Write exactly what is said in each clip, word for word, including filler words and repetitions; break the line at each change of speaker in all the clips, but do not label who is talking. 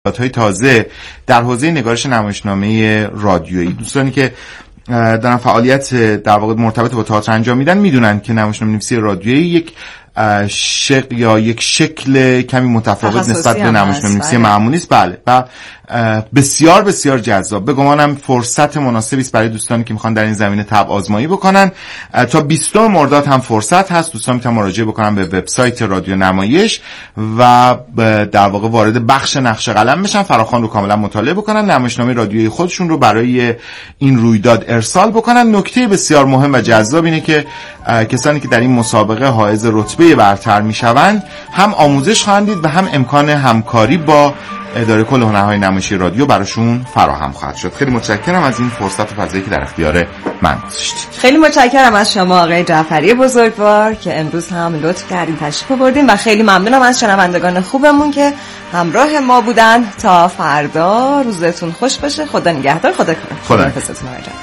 های تازه در حوزه نگارش نمایشنامه رادیویی. دوستانی که دارن فعالیت در واقع مرتبط با تئاتر انجام میدن میدونن که نمایشنامه نویسی رادیویی یک شق یا یک شکل کمی متفاوت نسبت به نمایشنامه نویسی معمولی است. بله و بسیار بسیار جذاب. به گمانم فرصت مناسبی است برای دوستانی که میخوان در این زمینه تب آزمایی بکنن. تا بیستم مرداد هم فرصت هست. دوستان میتونن مراجعه بکنن به وبسایت رادیو نمایش و در واقع وارد بخش نقش قلم بشن، فراخوان رو کاملا مطالعه بکنن، نمایشنامه رادیویی خودشون رو برای این رویداد ارسال بکنن. نکته بسیار مهم و جذاب اینه که کسانی که در این مسابقه حائز رتبه برتر میشوند هم آموزش خواهند دید و هم امکان همکاری با اداره کل هنرهای نمایشی رادیو براشون فراهم خواهد شد. خیلی متشکرم از این فرصت و فضایی که در اختیار من گذاشتید.
خیلی متشکرم از شما آقای جعفری بزرگوار که امروز هم لطف کردین تشریف آوردین و خیلی ممنونم از شنوندگان خوبمون که همراه ما بودن. تا فردا روزتون خوش باشه. خدا نگهدار. خدا کنه.
خدا
حافظتون باشه.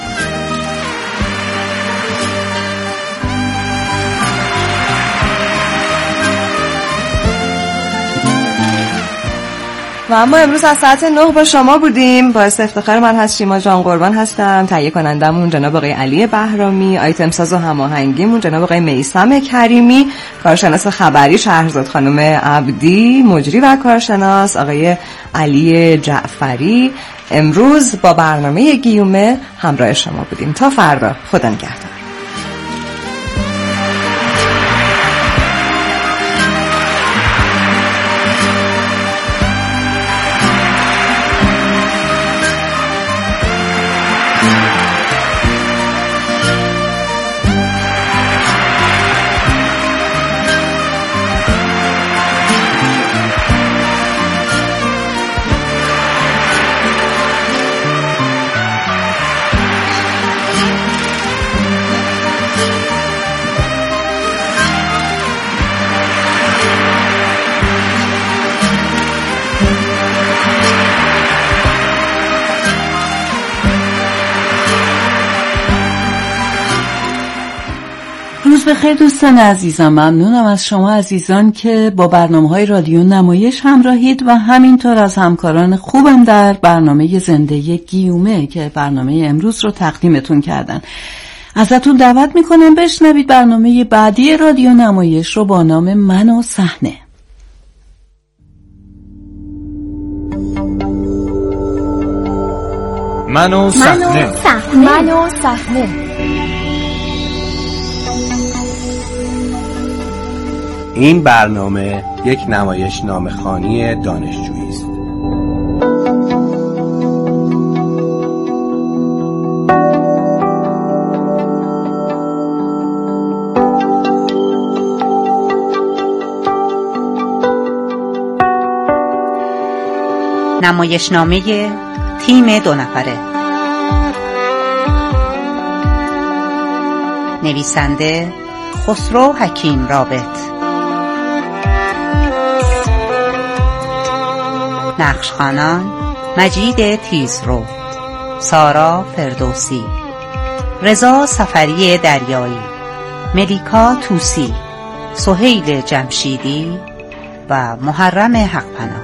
و اما امروز از ساعت نه با شما بودیم. باعث افتخار من هست شیما جان قربان هستم. تهیه کنندمون جناب آقای علی بهرامی، آیتم ساز و هماهنگیمون جناب آقای میثم کریمی، کارشناس خبری شهرزاد خانم عبدی، مجری و کارشناس آقای علی جعفری. امروز با برنامه گیومه همراه شما بودیم. تا فردا. خدا نگهدار.
روز بخیر دوستان عزیزم. ممنونم از شما عزیزان که با برنامه‌های رادیو نمایش همراهید و همینطور از همکاران خوبم در برنامه زنده گیومه که برنامه امروز رو تقدیمتون کردن. ازتون دعوت میکنم بشنوید برنامه بعدی رادیو نمایش رو با نام من و صحنه.
من و صحنه.
من و صحنه.
این برنامه یک نمایش نامه‌خوانی دانشجویی است.
نمایشنامه تیم دو نفره. نویسنده خسرو حکیم رابط. نقشخوانان مجید تیزرو، سارا فردوسی، رضا سفری دریایی، ملیکا توسی، سهیل جمشیدی و محرم حقپناه.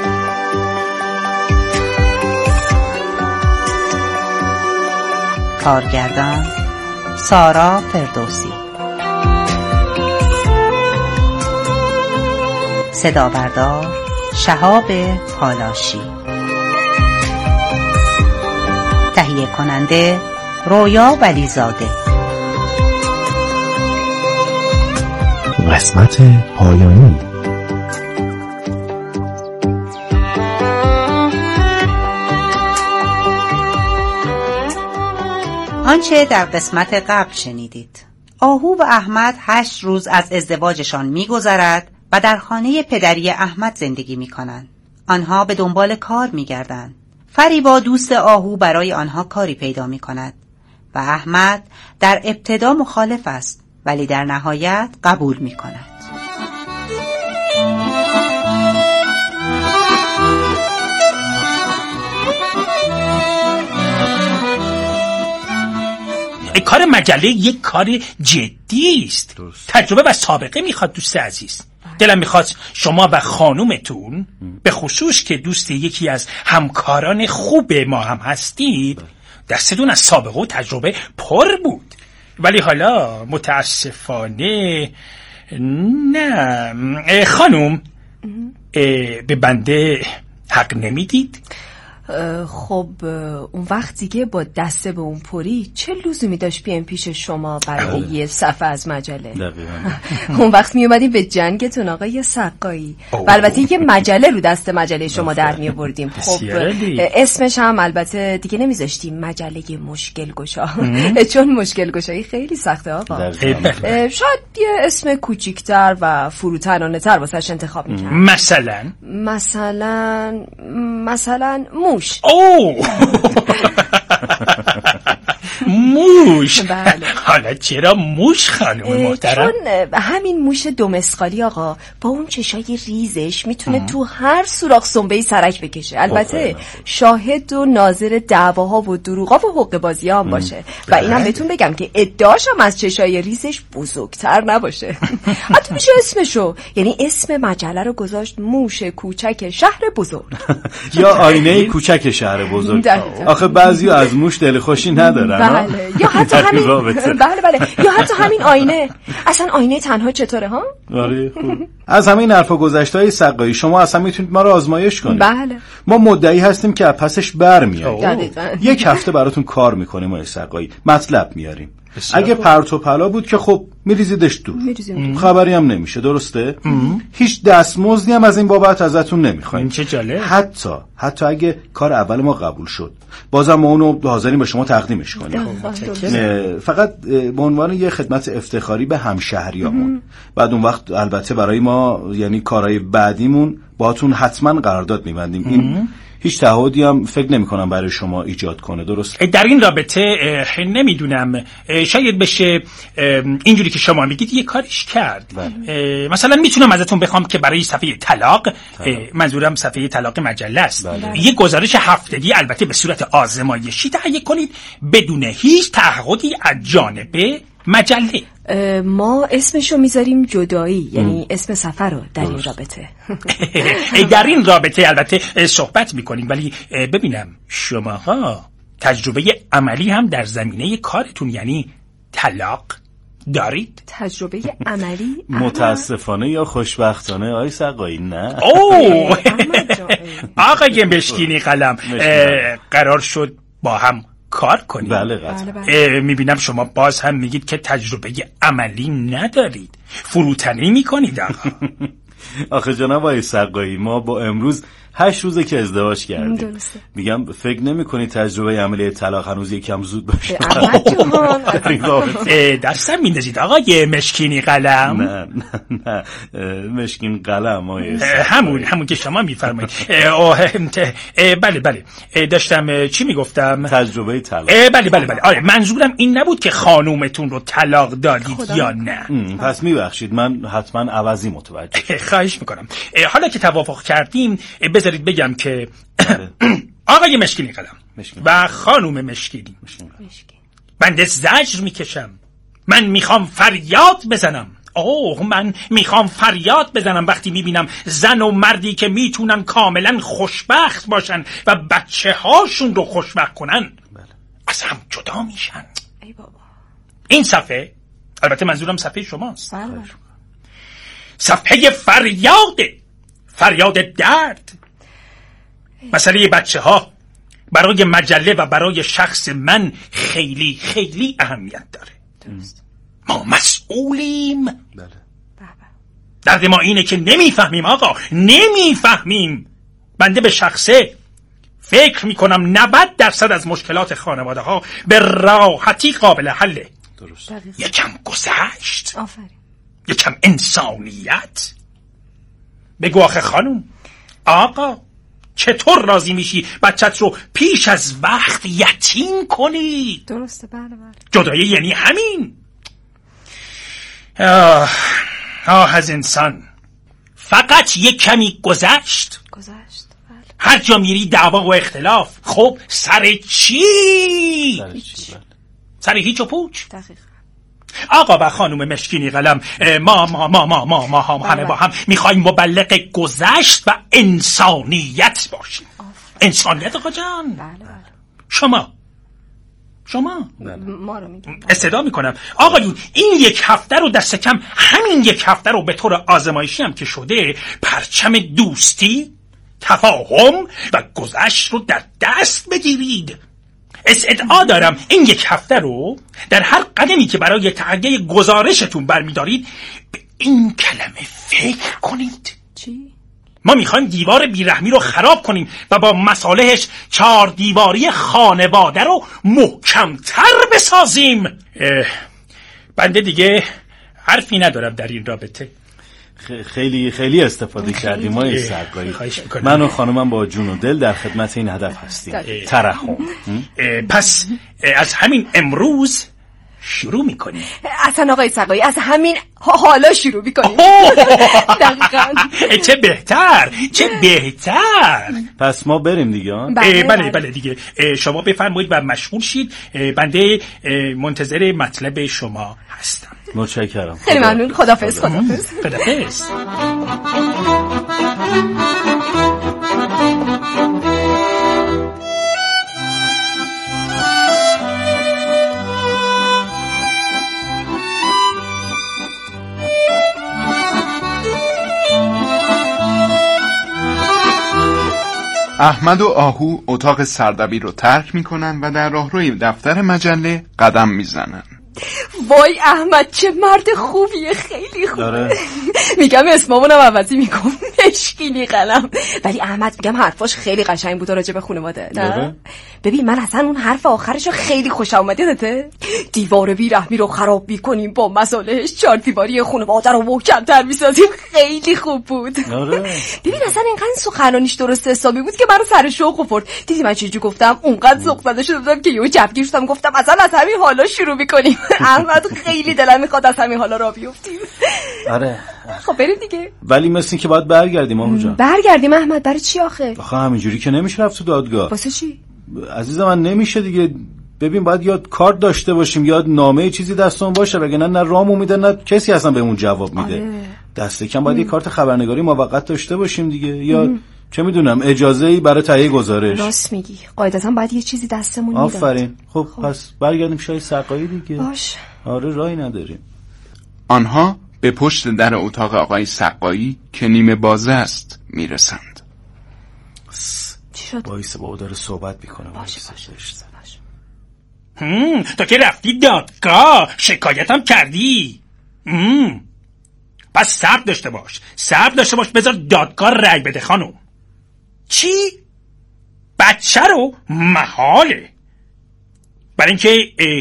کارگردان سارا فردوسی. صدا بردار شهاب پالاشی. تهیه کننده رویا ولیزاده.
قسمت پایانی.
آنچه در قسمت قبل شنیدید. آهو و احمد هشت روز از ازدواجشان می‌گذرد و در خانه پدری احمد زندگی می‌کنند. آنها به دنبال کار می‌گردند. فریبا دوست آهو برای آنها کاری پیدا می‌کند و احمد در ابتدا مخالف است ولی در نهایت قبول می‌کند.
کار مجله یک کار جدی است. تجربه و سابقه میخواد دوست عزیز.
دلم میخواد شما و خانومتون به خصوص که دوست یکی از همکاران خوب ما هم هستید، دستتون از سابقه و تجربه پر بود، ولی حالا متاسفانه نه. خانوم به بنده حق نمیدید؟
خب اون وقت دیگه با دسته به اون پری چه لزومی داشت بیایم پیش شما برای یه صفحه از مجله؟ اون وقت می اومدیم به جنگتون آقای سقایی و البته یه مجله رو دست مجله شما در می آوردیم. خب اسمش هم البته دیگه نمیذاشتیم مجله مشکل گشا چون مشکل گشایی خیلی سخته آقا. شاید یه اسم کوچیکتر و فروتنانه تر واسش انتخاب می‌کرد.
مثلا
مثلا مثلا موش.
اوه موش.
بله.
حالا چرا موش خانم محترم؟
چون همین موش دومسخالی آقا با اون چشای ریزش میتونه تو هر سوراخ سنبه‌ای سرک بکشه. البته شاهد و ناظر دعواها و دروغا و حقه بازی هم باشه و اینم بهتون بگم که ادعاش هم از چشای ریزش بزرگتر نباشه. حتی میشه اسمشو، یعنی اسم مجله رو گذاشت موش کوچک شهر بزرگ
یا آینه کوچک شهر بزرگ. آخه بعضی از موش دل خوشی ندارن.
بله یا حتی همین بله بله یا حتی همین آینه. اصلا آینه تنها چطوره ها؟
آره خوب. از همین حرفا گذشته‌های سقایی شما اصلا میتونید ما رو آزمایش کنید.
بله.
ما مدعی هستیم که پسش برمیاییم. یک هفته براتون کار میکنیم ما سقایی. مطلب میاریم. اگه پرت و پلا بود که خب میریزیدش دور، خبری هم نمیشه. درسته؟ هیچ دستمزدی هم از این بابت ازتون نمیخوایم.
چه جالب.
حتی حتی اگه کار اول ما قبول شد بازم ما اونو حاضریم به شما تقدیمش کنیم، فقط به عنوان یه خدمت افتخاری به همشهریامون. بعد اون وقت البته برای ما یعنی کارهای بعدیمون باهاتون حتما قرارداد میبندیم. این هیچ تعهدی هم فکر نمی کنم برای شما ایجاد کنه. درست؟
در این رابطه نمیدونم، شاید بشه اینجوری که شما میگید یه کاریش کرد. بله. مثلا میتونم ازتون بخوام که برای صفحه طلاق, طلاق. منظورم صفحه طلاق مجله است. بله. یه گزارش هفتگی البته به صورت آزمایشی تهیه کنید بدون هیچ تعهدی از جانب مجله.
ما اسمشو میذاریم جدایی، یعنی اسم سفر رو در این رابطه.
در این رابطه البته صحبت میکنیم، ولی ببینم شماها تجربه عملی هم در زمینه کارتون یعنی طلاق دارید؟
تجربه عملی؟
متاسفانه یا خوشبختانه آقای سقایی نه.
اوه آقای مشکینی قلم، قرار شد با هم کار کنید.
بله قطعا.
میبینم شما باز هم میگید که تجربه عملی ندارید، فروتنی میکنید.
آخه جناب آقای سقایی ما با امروز هشت روزه که ازدواج کردیم. میگم فکر نمی کنی تجربه عملی طلاق هنوز یکم زود باشه؟
دستم میندازید آقای مشکینی قلم؟
نه نه نه مشکین قلم آقای
همون همون که شما میفرمایید. بله بله داشتم چی میگفتم؟
تجربه طلاق.
بله بله بله آره منظورم این نبود که خانومتون رو طلاق دادید یا نه.
پس میبخشید من حتما عوضی متوجه.
خواهش میکنم. حالا که توافق کردیم بذارید بگم که آقای مشکینی قلم و خانوم مشکینی، بنده زجر میکشم، من میخوام فریاد بزنم. اوه من میخوام فریاد بزنم وقتی میبینم زن و مردی که میتونن کاملا خوشبخت باشن و بچه هاشون رو خوشبخت کنن از هم جدا میشن.
ای بابا. این
صفحه البته منظورم صفحه شماست. صفحه فریاد فریاد درد. مسئله بچه ها برای مجله و برای شخص من خیلی خیلی اهمیت داره. درست. ما مسئولیم. بله. درد ما اینه که نمیفهمیم آقا، نمیفهمیم. بنده به شخصه فکر میکنم نود درصد از مشکلات خانواده ها به راحتی قابل حله.
درست.
یکم گذشت.
آفرین.
یکم انسانیت. بگو آخه خانوم، آقا چطور راضی میشی بچت رو پیش از وقت یتیم کنی؟
درسته بله بله.
جدایی یعنی همین. آه, آه از انسان فقط یک کمی گذشت.
گذشت بله.
هر جا میری دعوا و اختلاف. خب سر چی؟
سر چی؟
سر هیچ و پوچ.
دقیقا.
آقا و خانم مشکینی قلم، ما ما ما ما ما ما هم همه با هم میخوایم مبلغ گذشت و انسانیت باشیم. انسانیت آقا جان. شما شما
ما رو میگم
استدعا میکنم آقایون، این یک هفته رو دست کم همین یک هفته رو به طور آزمایشی هم که شده پرچم دوستی، تفاهم و گذشت رو در دست بگیرید. استدعا دارم این یک هفته رو در هر قدمی که برای تحقیق گزارشتون برمیدارید به این کلمه فکر کنید.
چی؟
ما میخوایم دیوار بیرحمی رو خراب کنیم و با مصالحش چهار دیواری خانواده رو محکمتر بسازیم. بنده دیگه حرفی ندارم در این رابطه.
خیلی خیلی استفاده کردیم ما این سرگاهی. من و خانمم با جون و دل در خدمت این هدف هستیم. ترحم.
پس از همین امروز شروع میکنیم.
اصلا آقای سقایی از همین حالا شروع میکنیم. دقیقاً.
چه بهتر چه بهتر.
پس ما بریم دیگه.
بله
بله بله دیگه شما بفرمایید و مشغول شید. بنده منتظر مطلب شما هستم.
متشکرم.
خیلی ممنون. خداحافظ. خداحافظ.
خداحافظ.
احمد و آهو اتاق سردبیر رو ترک میکنن و در راهروی دفتر مجله قدم میزنن.
وای احمد چه مرد خوبیه، خیلی خوبه.
داره.
میگم اسممونم عوضی میکنم مشکینی قلم، ولی احمد میگم حرفاش خیلی قشنگ بود راجع به خانواده. نه ببین من اصلا اون حرف آخرشو خیلی خوشم اومد. یادته دیوار بیرحمی رو خراب میکنیم با مصالحش چهار دیواری خانواده رو محکم‌تر میسازیم. خیلی خوب بود. ببین اصلا اینقدر سخنرانیش درست حسابی بود که منو سر شوق آورد. دیدی من چجوری گفتم؟ اونقدر ذوق زده شده بودم که یهو جبگیر شدم گفتم اصلا از همین حالا شروع میکنیم. احمد خیلی دلم میخواد از همین حالا را بیفتیم.
آره
خب بریم دیگه.
ولی مثل این که باید برگردیم آهو جان.
برگردیم احمد؟ برای چی آخه؟
آخه همینجوری که نمیشه رفت تو دادگاه.
واسه چی؟
عزیزم من نمیشه دیگه. ببین باید یا کارت داشته باشیم یا نامه چیزی دستمون باشه، وگرنه نه رامو میده نه کسی اصلا بهمون جواب میده. آره. دست کم باید یه کارت خبرنگاری موقت داشته باشیم دیگه. یا ام. چه میدونم اجازه‌ای برای تهیه گزارش.
راست میگی، قاعدتاً باید یه چیزی دستمون میداد.
آفرین. خب, خب پس برگردیم شای سقایی دیگه.
باش.
آره راهی نداریم.
آنها به پشت در اتاق آقای سقایی که نیمه بازه است میرسند.
چی شد؟
وایسه با او داره صحبت میکنه.
باشه باشه باشه.
هم تو که رفتی دادگاه شکایتم کردی. هم پس صبر داشته باش صبر داشته باش بذار دادگاه رأی بده خانم. چی؟ بچه رو محاله برای اینکه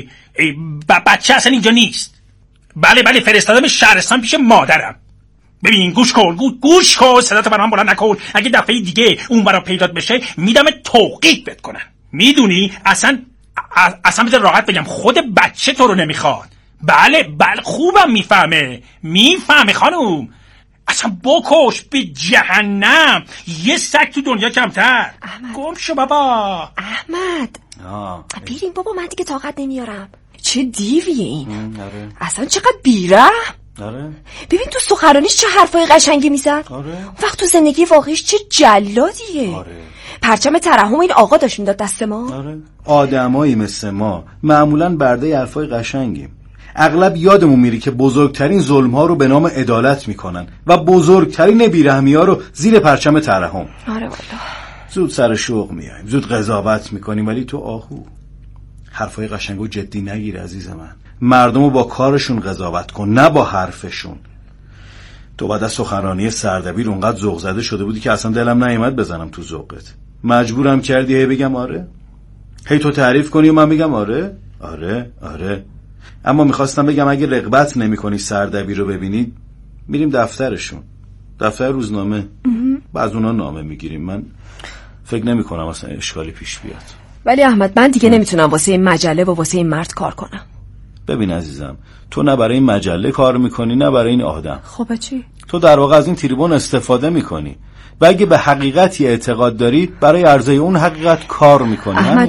بچه اصلا اینجا نیست. بله بله فرستادم شهرستان پیش مادرم. ببین گوش کن گوش, گوش کن صداتو برام بلند نکن. اگه دفعه دیگه اون برا پیدات بشه میدم توقیف بد کنن. میدونی اصلا اصلا بذار راحت بگم خود بچه تو رو نمیخواد. بله بله خوبم میفهمه میفهمه خانوم. اصلا بکش به جهنم یه سگ تو دنیا کمتر. گم شو بابا.
احمد
آه.
بیریم بابا من دیگه طاقت نمیارم. چه دیویه این. آره. اصلا چقدر بیره.
آره.
ببین تو سخنرانیش چه حرفای قشنگی میزد.
آره.
وقت تو زندگی واقعیش چه جلادیه.
آره.
پرچم ترحم این آقا داشت میداد دست ما.
آره. آدمایی مثل ما معمولاً برده حرفای قشنگیم. اغلب یادمون میری که بزرگترین ظلم ها رو به نام عدالت میکنن و بزرگترین بیرحمی ها رو زیر پرچم ترحم.
آره والله.
زود سر شوق میایم زود قضاوت میکنیم، ولی تو آهو حرفای قشنگو جدی نگیر عزیز من. مردمو با کارشون قضاوت کن نه با حرفشون. تو بعد از سخنرانی سردبیر اونقدر ذوق زده شده بودی که اصلا دلم نیامد بزنم تو ذوقت. مجبورم کردی هی بگم آره، هی تو تعریف کنی و من بگم آره آره آره. اما میخواستم بگم اگه رغبت نمی کنی سردبیر رو ببینید میریم دفترشون، دفتر روزنامه. بعض اونا نامه میگیریم. من فکر نمی کنم اصلا اشکالی پیش بیاد.
ولی احمد من دیگه نمیتونم واسه این مجله و واسه این مرد کار کنم.
ببین عزیزم تو نه برای این مجله کار میکنی نه برای این آدم.
خب چی؟
تو در واقع از این تریبون استفاده میکنی و اگه به حقیقتی اعتقاد داری برای عرضه اون حقیقت کار میکنی.
احمد جان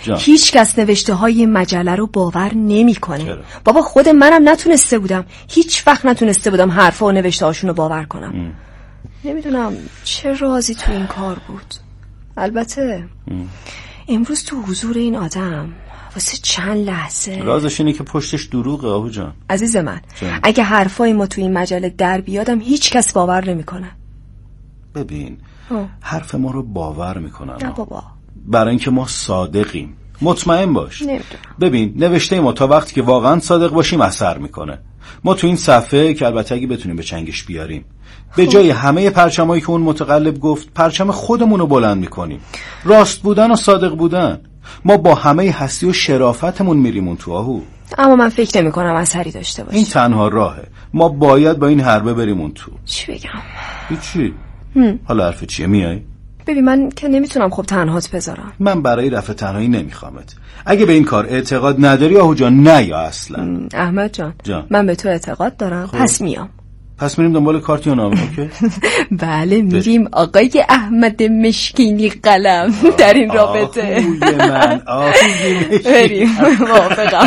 هیچ کس نوشته های مجله رو باور نمیکنه. بابا خود منم نتونسته بودم، هیچ وقت نتونسته بودم حرفا و نوشته هاشون رو باور کنم. ام. نمیدونم چه رازی تو این کار بود. البته ام. امروز تو حضور این آدم واسه چند لحظه
رازش اینه که پشتش دروغه آهو جان.
عزیز من جان. اگه حرفای ما تو این مجله در بیادم هیچ کس باور نمیکنه.
ببین ها. حرف ما رو باور میکنن.
نه بابا،
برای اینکه ما صادقیم. مطمئن باش.
نمیدونم.
ببین نوشته ما تا وقتی که واقعا صادق باشیم اثر میکنه. ما تو این صفحه که البته اگه بتونیم به چنگش بیاریم به جای همه پرچمایی که اون متقلب گفت پرچم خودمون رو بلند میکنیم. راست بودن و صادق بودن. ما با همه هستی و شرافتمون میریم اون تو آهو.
اما من فکر نمی کنم اثری داشته باشه.
این تنها راهه. ما باید با این حربه بریم اون تو.
چی بگم؟
چی؟ حالا حرف چیه؟ میای؟
ببین من که نمیتونم خب تنهات بذارم.
من برای رفع تنهایی نمیخوامت. اگه به این کار اعتقاد نداری آهو جان نه یا اصلا.
احمد جان.
جان
من به تو اعتقاد دارم. خب. پس میام.
پس میریم دنبال کارت یا نامه که؟
بله میریم آقای احمد مشکینی قلم در این رابطه.
آخوی من آخوی مشکینی.
بریم موافقم.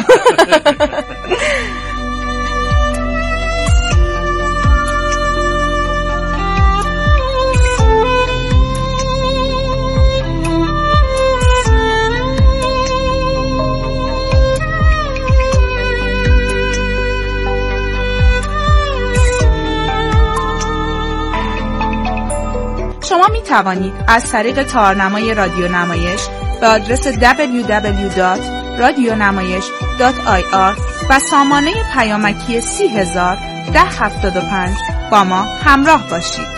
شما می توانید از طریق تارنمای رادیو نمایش به آدرس دبلیو دبلیو دبلیو دات رادیو نمایش دات آی آر و سامانه پیامکی سی هزار ده هفتاد و پنج با ما همراه باشید.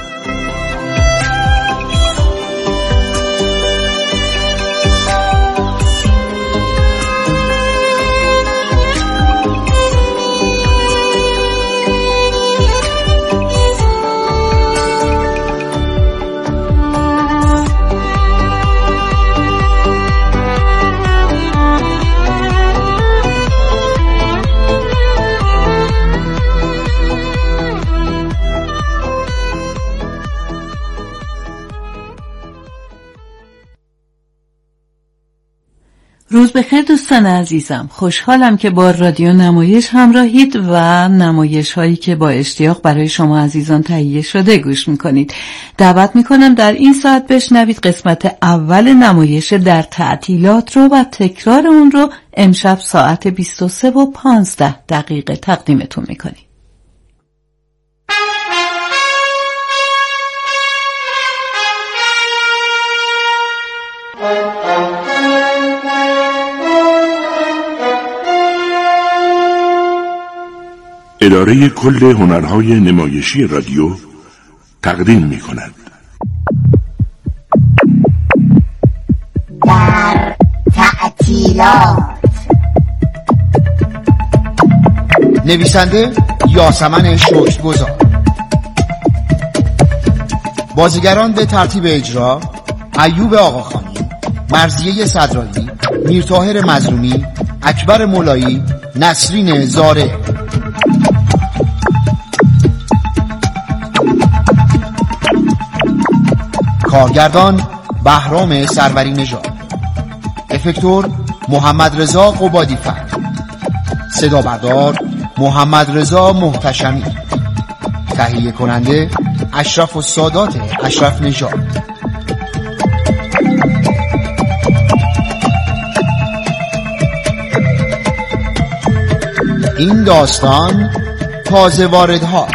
روز بخیر دوستان عزیزم، خوشحالم که با رادیو نمایش همراهید و نمایش هایی که با اشتیاق برای شما عزیزان تهیه شده گوش میکنید. دعوت میکنم در این ساعت بشنوید قسمت اول نمایش در تعطیلات رو و تکرار اون رو امشب ساعت بیست و سه و پانزده دقیقه تقدیمتون میکنیم.
اداره کل هنرهای نمایشی رادیو تقدیم می کند.
در تعطیلات. نویسنده یاسمن شکرگزار. بازیگران به ترتیب اجرا: ایوب آقاخانی، مرضیه صدرالی، میرطاهر مظلومی، اکبر مولایی، نسرین زاره. کارگردان بهرام سروری نژاد. افکتور محمد رضا قبادی فرد. صدا بردار محمد رضا محتشمی. تهیه کننده اشرف السادات اشرف نژاد. این داستان تازه واردها.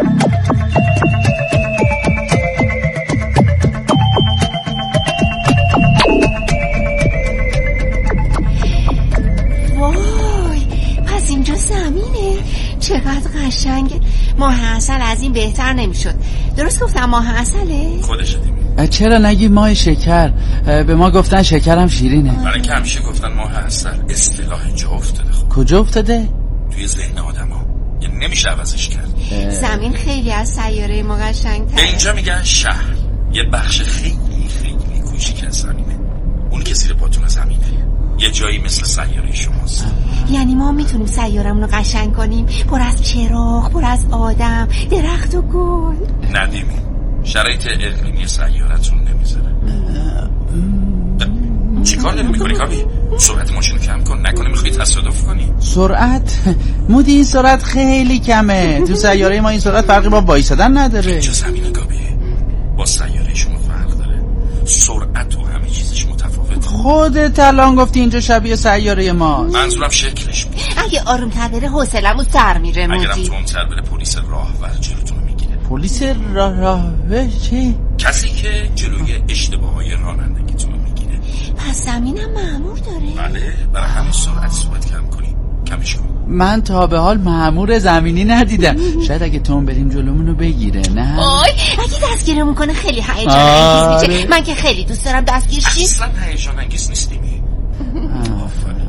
چقدر قشنگه. ماه عسل از این بهتر نمیشد. درست گفتم ماه عسله؟
خودش دیگه.
چرا نگی ماه شکر؟ به ما گفتن شکرم شیرینه.
برای که همیشه گفتن ماه عسل. اصطلاح جا افتاده. خب
کجا افتاده؟
توی ذهن آدما. یعنی نمیشه عوضش کرد.
زمین خیلی از سیاره ما قشنگ‌تره.
به اینجا میگن شهر. یه بخش خیلی خیلی کوچیک از زمینه. اون که زیر پاتون زمینه. یه جایی مثل سیاره شماست.
یعنی ما میتونیم سیارمون رو قشنگ کنیم، پر از چراغ، پر از آدم، درخت و گل.
ندیمی شرایط اقلیمی سیارتون نمیذاره. چی چیکار داری میکنی کابی؟ سرعت ماشین رو کم کن، نکنه میخوای تصادف کنی.
سرعت؟ مودی این سرعت خیلی کمه. تو سیاره ما این سرعت فرقی با وایسادن نداره.
چه زمینه کابی؟ با سیاره شما فرق داره. سرعت و همه چیزش متفاوته.
خودت الان گفتی اینجا شبیه سیاره ماست.
منظورم شکلش بود.
اگه آروم‌تر بره حوصله‌مو سر میره مودی.
اگرم تندتر بره پلیس راهور جلوتون میگیره.
پلیس راه راهور چی؟
کسی که جلوی اشتباههای رانندگیتون میگیره.
پس زمینم مأمور داره؟
بله، برای همین سرعت سرعت کم کنی. کمش کن.
من تا به حال مأمور زمینی ندیدم. شاید اگه تون بریم جلومونو بگیره. نه
وای اگه دستگیرمون کنه خیلی هیجان انگیز میشه. من که خیلی دوست دارم دستگیر شی.
اصلا هیجان انگیز نیستیمی. آفرین.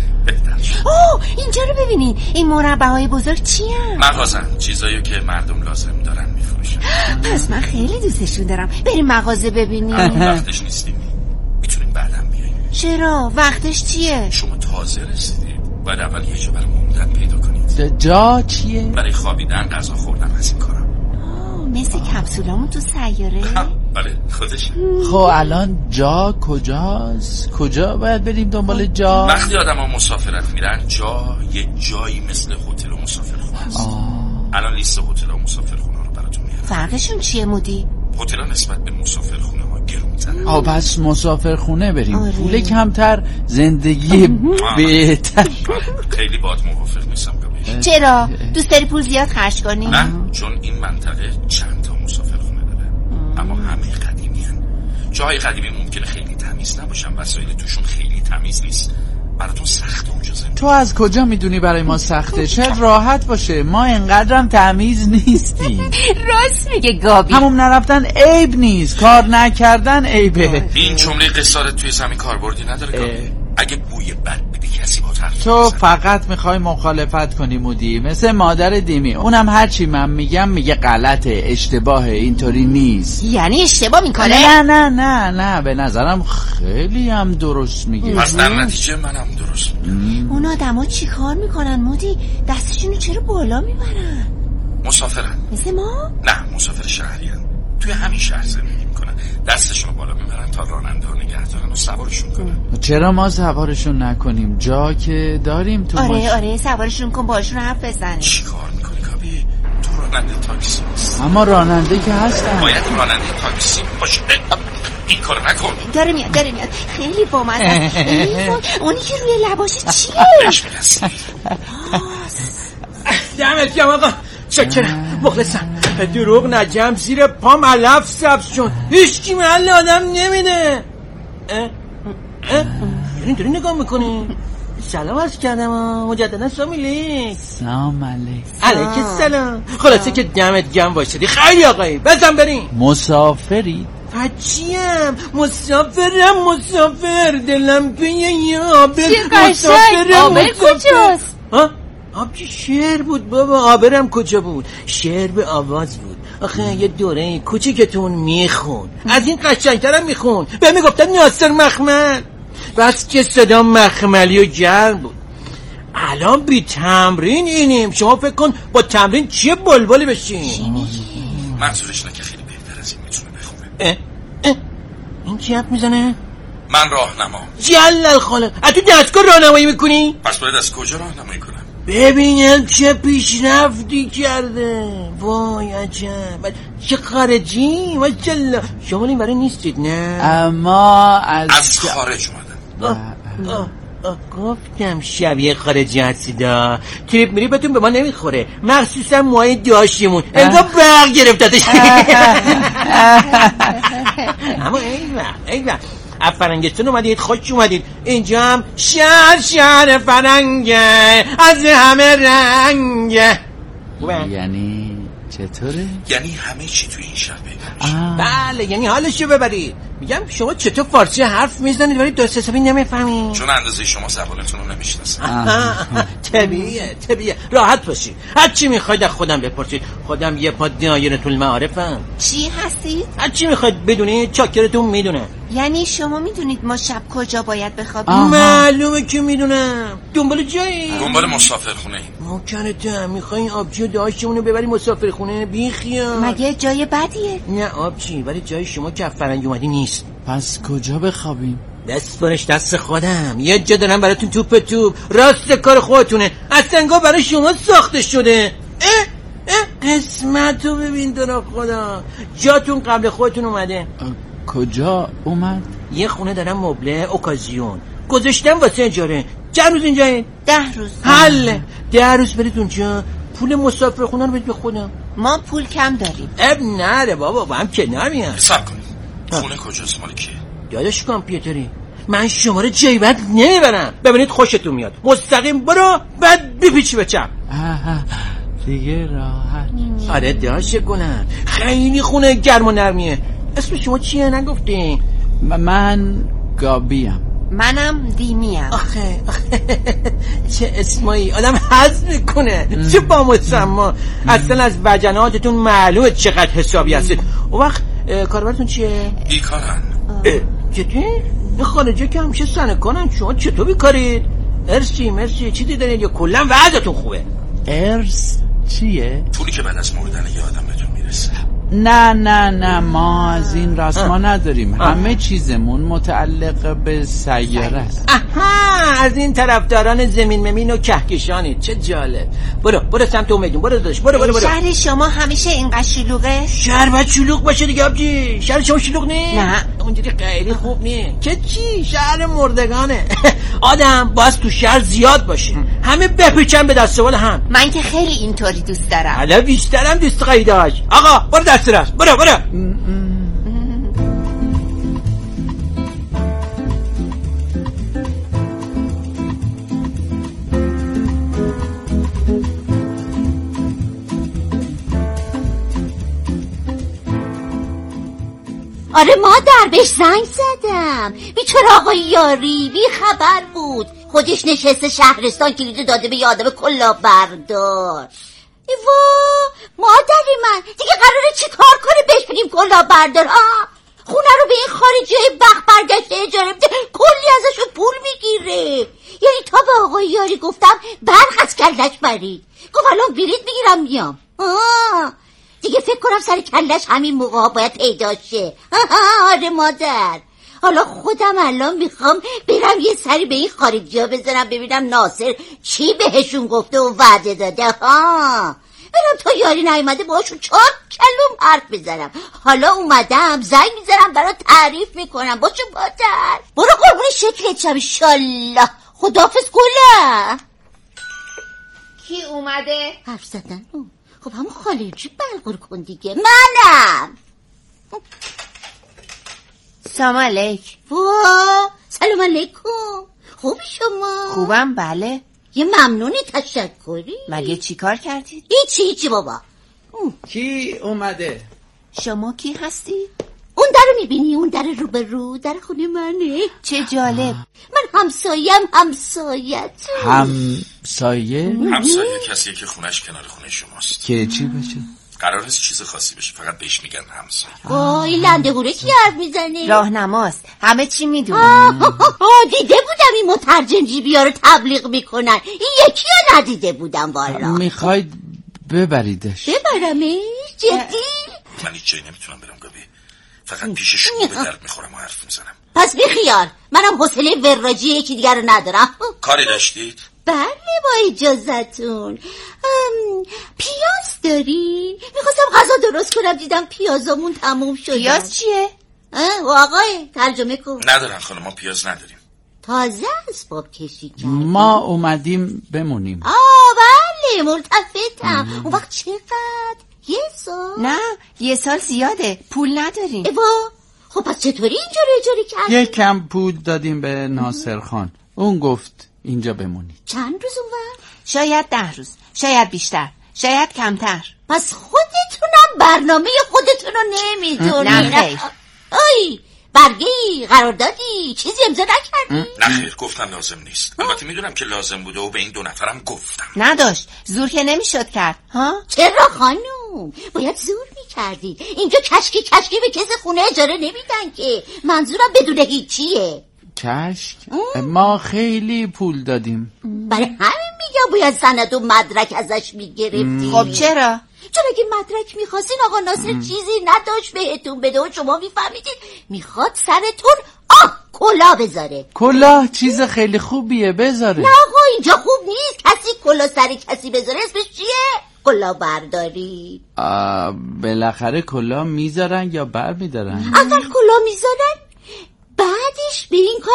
اوه اینجا رو ببینین. این مربع‌های بزرگ چی هم؟
مغازن، چیزایی که مردم لازم دارن میفروشن.
پس من خیلی دوستشون دارم. بریم مغازه ببینیم.
وقتش نیستیم. میتونیم بعدم بیاییم.
چرا؟ وقتش چیه؟
شما تازه رسیدید. باید اول یه جا برای موندن پیدا کنید.
جا چیه؟
برای خوابیدن، غذا خوردن، از این کارا.
مثل کپسولامون تو سیاره؟
بله خودش.
خب الان جا کجاست؟ کجا باید بریم دنبال جا؟
وقتی آدم ها مسافرت میرن جا یه جایی مثل هتل و مسافرخونه است. الان لیست هتل و مسافرخونه رو براتون میارم.
فرقشون چیه مودی؟
هتل ها نسبت به مسافرخونه ها گرون‌ترن.
آه پس مسافرخونه بریم. آره. پول کمتر، زندگی بهتر.
خیلی باهات موافق نیستم کابی.
چرا؟ دوست داری پول زیاد خرج کنی؟
نه، چون این منطقه چند تا مسافرخونه داره. اما همه قدیمی هن. جاهای قدیمی ممکنه خیلی تمیز نباشن، وسایل توشون خیلی تمیز نیست. براتون سخته اونجا زندگی.
تو از کجا میدونی برای ما سخته؟ شاید راحت باشه. ما اینقدرم تمیز نیستیم.
راست میگه گابی.
همون نرفتن عیب نیست، کار نکردن عیبه.
این جمله قصارت توی زمین کاربردی نداره گابی. اگه بوی بد بدی کسی با طرف
تو فقط میخوای مخالفت کنی مودی، مثل مادر دیمی. اونم هرچی من میگم میگه غلطه، اشتباهه، اینطوری نیست.
یعنی اشتباه میکنه؟
نه نه نه نه به نظرم خیلی هم درست میگه.
پس در نتیجه منم درست میگم.
اون آدما چی کار میکنن مودی؟ دستشونو چرا بالا میبرن؟
مسافرن.
مثل ما؟
نه مسافر شهرین. توی همین شهر زندگی میکنن. دستشونو بالا میبرن تا راننده ها نگه دارن و سوارشون کنن.
چرا ما سوارشون نکنیم؟ جا که داریم تو
آره
ماش...
آره سوارشون کن، باشون حرف بزنیم.
چی کار میکنی کابی؟ تو راننده تاکسی نیست.
اما راننده که هستن.
باید راننده تاکسی باشه. این کارو نکن.
داره میاد داره میاد. خیلی بامزه است. اونی که روی لباشه چیه؟
بهش میرسی.
دمت گرم آقا. چکرم مخلصم. دروغ نجم زیر پام علف سبز شد. هیچ کی محل آدم نمیده. اه اه اینطوری نگاه میکنی؟ سلام عرض کردم مجددا سلام علیک.
سلام علیک.
علیک السلام. خلاصه که دمت گرم وایسادی. خیلی آقایی بزن بریم.
مسافری؟
بچیم مسافرم مسافر دلم پیه یابر
مسافرم آبر کجاست؟
ها؟ آب که شعر بود بابا. آبرم کجا بود؟ شعر به آواز بود. آخه یه دوره کوچیکتون میخون، از این قشنگترم میخون. به میگفتن ناصر مخمل، بس که صدا مخملی و گرم بود. الان بی تمرین اینیم. شما فکر کن با تمرین چیه بلبلی بشین.
منظورش نه که خیلی بهتر از این میتونه بخونه.
اه اه این چی حرف میزنه؟
من راهنما.
جلل خالق. از تو دستگاه راهنمایی میکنی؟
پس باید از کجا راهنمایی کنم؟
ببینم چه پیشرفتی کرده. وای عجب. چه خارجی ماشاءالله. شما این برای نیستید نه؟
اما از
از خارج اومدم.
آه آه آه گفتم شبیه خارجی هستیدا. تریپ میری بهتون به ما نمیخوره، مخصوصا موهای داشتیمون انگار برق گرفتتش. اما این وقت این وقت از فرنگستان اومدید، خوش اومدید. اینجا هم شهر شهر فرنگه، از همه رنگه.
یعنی چطوره؟
یعنی همه چی توی این شهر پیدا.
بله یعنی حالشو ببرید. میگم شما چطور فارسی حرف میزنید ولی درست حسابی نمیفهمید؟
چون اندازه شما زبانتون رو نمیشناسم.
طبیعیه طبیعیه. راحت باشید، هر چی میخواید از خودم بپرسید. خودم یه پا دایره المعارفم.
چی هستید؟
هر چی میخواید بدونید چاکرتون میدونه.
یعنی شما میدونید ما شب کجا باید بخوابیم؟
معلومه که میدونم. دنبال جایی؟
دنبال مسافرخونه ایم.
ممکنه میخواین آبجی و داشتمونو ببری مسافرخونه؟ بی خیال.
مگه جای بدیه؟
نه آبجی، ولی جای شما که فرنگ اومدی نیست.
پس کجا بخوابیم؟
دست برش دست خودم. یه جا دارم براتون توپ توپ. راست کار خودتونه. اصلا انگار برای شما ساخته شده. اه اه قسمتو ببین تو خدا. جاتون قبل خودتون اومده.
کجا اومد؟
یه خونه دارم مبله اوکازیون گذاشتم واسه اجاره. چند روز اینجایین؟
ده روز.
حله. ده روز برید اونجا. پول مسافر خونه رو بدید به خودم.
ما پول کم داریم.
اب نره بابا با هم کنار میان.
حساب کنید. خونه کجاست مال کیه؟
داداش کامپیوتری. من شماره جیبت نمیبرم. ببینید خوشتون میاد. مستقیم برو بعد بپیچی به چپ.
دیگه راحت.
آره داشته کنم. خیلی خونه گرم و نرمیه. اسم شما چیه نگفتین؟
من گابیم.
منم دیمیم.
آخه آخه چه اسمایی آدم حظ میکنه. چه با مسما. اصلا از وجناتتون معلومه چقدر حسابی هستید. اون وقت کاربرتون چیه؟
بیکارن.
چطور؟ این خارجه که همیشه سنه کنن. شما چطور بیکارید؟ ارسی مرسی چی دیدنید یا کلا وضعتون خوبه؟
ارس چیه؟
پولی که بعد از مردن یه آدم بهتون میرسه.
نه نه نه ما از این رسما نداریم. همه چیزمون متعلق به سیاره است.
آها از این طرفداران زمین ممین و کهکشانید. چه جالب. برو برو سمت امیدون. برو داش برو برو برو.
شهر شما همیشه اینقدر شلوغه؟
شهر باید شلوغ باشه دیگه آبجی. شهر شما شلوغ نیست؟
نه
اونجوری خیلی خوب نیست. که چی؟ شهر مردگانه. آدم باید تو شهر زیاد باشه. همه بپیچن به دست و هم.
من که خیلی اینطوری دوست دارم.
حالا بیشترم دوست قیداش. آقا برو دست راست. برو برو.
آره مادر بهش زنگ زدم. بیچاره آقای یاری بی خبر بود. خودش نشسته شهرستان کلیدو داده به یادم کلا بردار. ایوا مادری من دیگه قراره چی کار کنه بهش بگیم کلا بردار؟ ها خونه رو به این خارجی بخت برگشته اجاره بده کلی ازشو پول میگیره. یعنی تا به آقای یاری گفتم برق از کلش برید گفت الان بلیط میگیرم میام. آه دیگه فکر کنم سر کلش همین موقع باید پیدا شه. آره مادر حالا خودم الان میخوام برم یه سری به این خارجی ها بزنم ببینم ناصر چی بهشون گفته و وعده داده. ها برم تا یاری نیومده باشون چهار کلوم حرف بزنم. حالا اومدم زنگ میزنم برای تعریف میکنم. باشو مادر برو قربون شکلت شم انشالله. خداحافظ گله.
کی اومده؟
حرف زدن. خب همون خالجی بلغور کن دیگه. منم.
سلام علیک.
وا سلام علیکم. خوبی شما؟
خوبم بله.
یه ممنونی تشکری.
مگه چی کار کردید؟
هیچی هیچی بابا.
کی اومده؟
شما کی هستی؟ اون در رو میبینی؟ اون در رو به رو در خونه منه.
چه جالب.
من همسایم همسایت.
همسایه؟
همسایه کسیه که خونش کنار خونه شماست.
که چی بشه؟
قرار است چیز خاصی بشه فقط بهش میگن همسایه.
وای لنده گوره کی حرف میزنه؟
راهنماست همه چی میدونه.
آه دیده بودم این مترجم جیبیا رو تبلیغ میکنن. این یکی رو ندیده بودم والا.
میخواید ببریدش؟
ببرمش؟ جدی؟
من هیچ جایی نمیتونم برم گابی. فقط پیش شما به درد میخورم و حرف میزنم.
پس بیخیال منم حوصله وراجی یکی دیگر رو ندارم.
کاری داشتید؟
بله با اجازتون. پیاز دارین؟ میخواستم غذا درست کنم دیدم پیازامون تموم شد.
پیاز چیه؟
آقای ترجمه کن.
ندارم خانم ما پیاز نداریم.
تازه اسباب کشی کردیم.
ما اومدیم بمونیم.
آه بله ملتفتم. اون وقت چقدر؟ یه سال؟
نه یه سال زیاده پول نداریم.
ایوا خب پس چطوری اینجا رو اجاره کردی؟
یه کم پول دادیم به ناصر خان. اون گفت اینجا بمونید.
چند روز اون وقت؟
شاید ده روز شاید بیشتر شاید کمتر.
پس خودتونم برنامه خودتون رو نمیدونی.
نه خیر.
آی برگی قراردادی چیزی امضا نکردی؟
نه خیر گفتم لازم نیست. البته میدونم که لازم بوده و به این دو نفرم گفتم.
نداشت زور که نمیشد کرد. ها
چرا خانوم باید زور میکردید. اینجا کشکی کشکی به کسی خونه اجاره نمیدن که. منظورم بدون هیچیه.
کشک؟ ما خیلی پول دادیم.
برای همین میگم باید سند و مدرک ازش میگرفتی.
خب چرا؟
چون اگه مدرک میخواستین آقا ناصر چیزی نداشت بهتون بده و شما میفهمیدین میخواد سرتون آه کلاه بذاره.
کلاه چیز خیلی خوبیه بذاره.
نه آقا اینجا خوب نیست، کسی کلاه سر کسی بذاره اسمش چیه؟ کلاه برداری.
بالاخره کلاه میذارن یا بر میدارن؟
اول کلاه میذارن بعدش به این کار